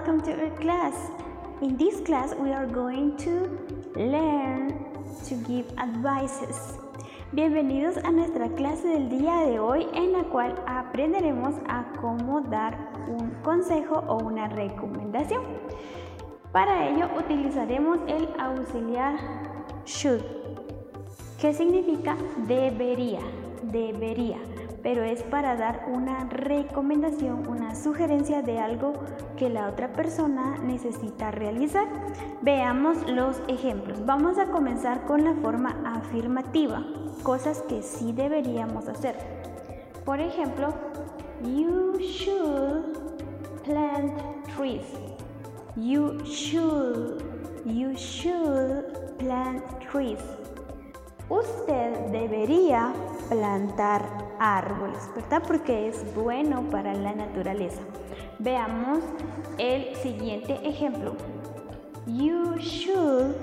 welcome to our class. In this class we are going to learn to give advices. Bienvenidos a nuestra clase del día de hoy en la cual aprenderemos a cómo dar un consejo o una recomendación. Para ello utilizaremos el auxiliar should, que significa debería, pero es para dar una recomendación, una sugerencia de algo que la otra persona necesita realizar. Veamos los ejemplos. Vamos a comenzar con la forma afirmativa, cosas que sí deberíamos hacer. Por ejemplo, you should plant trees. You should plant trees. Usted debería plantar árboles, ¿verdad? Porque es bueno para la naturaleza. Veamos el siguiente ejemplo. You should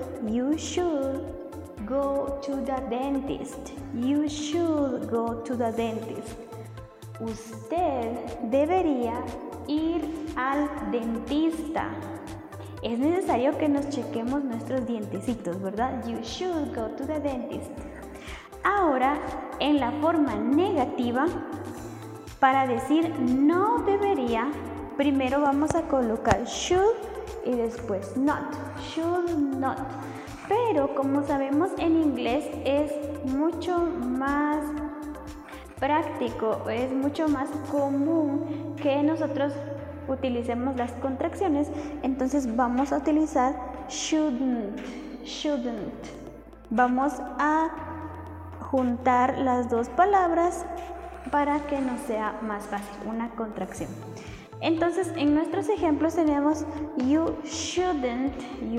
go to the dentist. You should go to the dentist. Usted debería ir al dentista. Es necesario que nos chequemos nuestros dientecitos, ¿verdad? You should go to the dentist. Ahora, en la forma negativa, para decir no debería, primero vamos a colocar should y después not. Should not. Pero como sabemos en inglés es mucho más práctico, es mucho más común que nosotros utilicemos las contracciones, entonces vamos a utilizar shouldn't. Vamos a juntar las dos palabras para que nos sea más fácil, una contracción. Entonces en nuestros ejemplos tenemos you shouldn't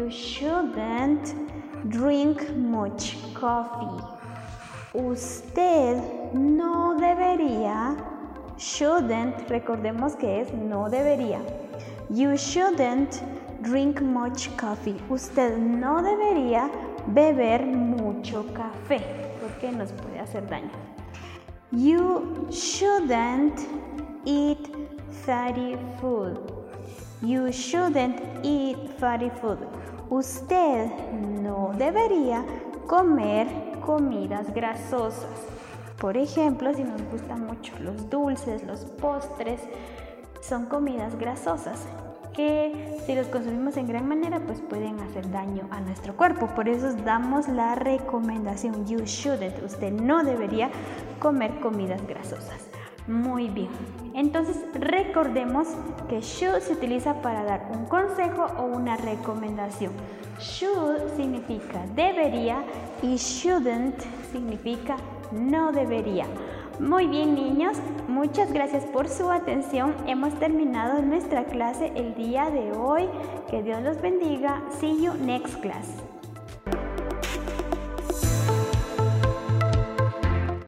drink much coffee. Usted no debería. Shouldn't, recordemos que es no debería. You shouldn't drink much coffee. Usted no debería beber mucho café porque nos puede hacer daño. You shouldn't eat fatty food. You shouldn't eat fatty food. Usted no debería comer comidas grasosas. Por ejemplo, si nos gustan mucho los dulces, los postres, son comidas grasosas que si los consumimos en gran manera pues pueden hacer daño a nuestro cuerpo. Por eso damos la recomendación you shouldn't, usted no debería comer comidas grasosas. Muy bien, entonces recordemos que should se utiliza para dar un consejo o una recomendación. Should significa debería y shouldn't significa no debería. Muy bien, niños, muchas gracias por su atención. Hemos terminado nuestra clase el día de hoy. Que Dios los bendiga. See you next class.